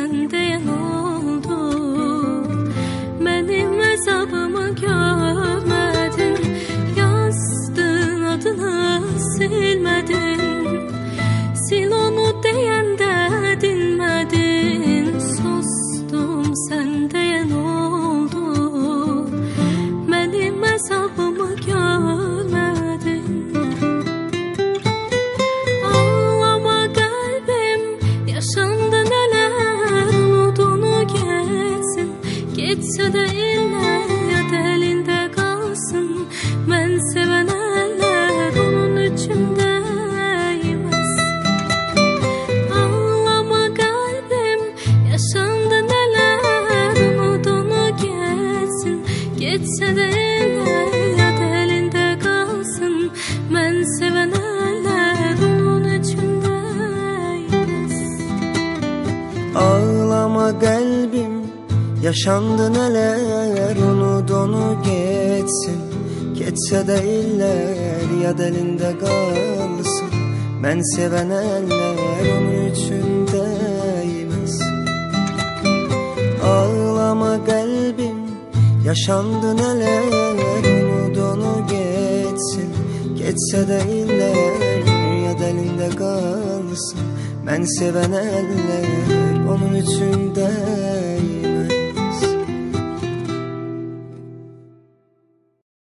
senden oldu. Benim azabımı görmedin, yazdığın adını silmedin. Sil onu deyende dinmedin, sustum senden oldu. Benim azabımı görmedin. Ağlama kalbim, yaşandı neler, unudunu geçsin. Geçse de iller elinde kalsın. Ben seven eller onun içimdeymiş. Ağlama kalbim, yaşandı neler, unudunu geçsin. Geçse de iller elinde kalsın. Ben seven eller onun içimdeymiş. Ağlama kalbim, yaşandı neler, unut onu geçsin. Geçse de iller ya elinde kalsın. Ben seven eller onun içindeymiş. Ağlama kalbim, yaşandı neler, unut onu geçsin. Geçse de iller ya elinde kalsın. Ben seven eller onun içindeymiş.